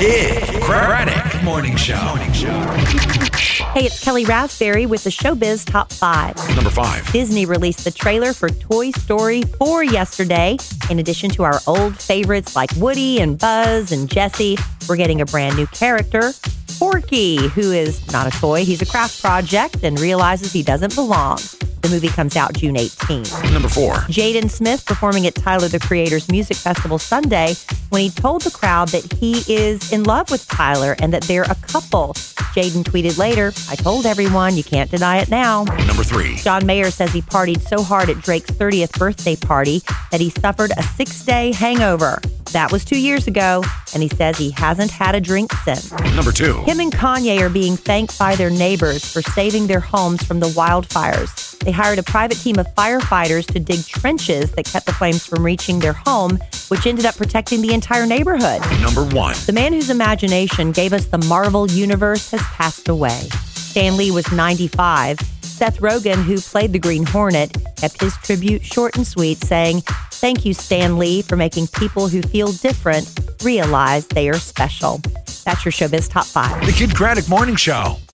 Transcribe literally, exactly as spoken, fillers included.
Kid Craddock Morning Show. Morning Show. Hey, it's Kelly Raspberry with the Showbiz Top five. Number five. Disney released the trailer for Toy Story four yesterday. In addition to our old favorites like Woody and Buzz and Jessie, we're getting a brand new character, Forky, who is not a toy. He's a craft project and realizes he doesn't belong. The movie comes out June eighteenth. Number four. Jaden Smith performing at Tyler, the Creator's Music Festival Sunday when he told the crowd that he is in love with Tyler and that they're a couple. Jaden tweeted later, "I told everyone, you can't deny it now." Number three. John Mayer says he partied so hard at Drake's thirtieth birthday party that he suffered a six-day hangover. That was two years ago, and he says he hasn't had a drink since. Number two. Him and Kanye are being thanked by their neighbors for saving their homes from the wildfires. They hired a private team of firefighters to dig trenches that kept the flames from reaching their home, which ended up protecting the entire neighborhood. Number one. The man whose imagination gave us the Marvel Universe has passed away. Stan Lee was ninety-five. Seth Rogen, who played the Green Hornet, kept his tribute short and sweet, saying, "Thank you, Stan Lee, for making people who feel different realize they are special." That's your Showbiz Top five. The Kid Craddock Morning Show.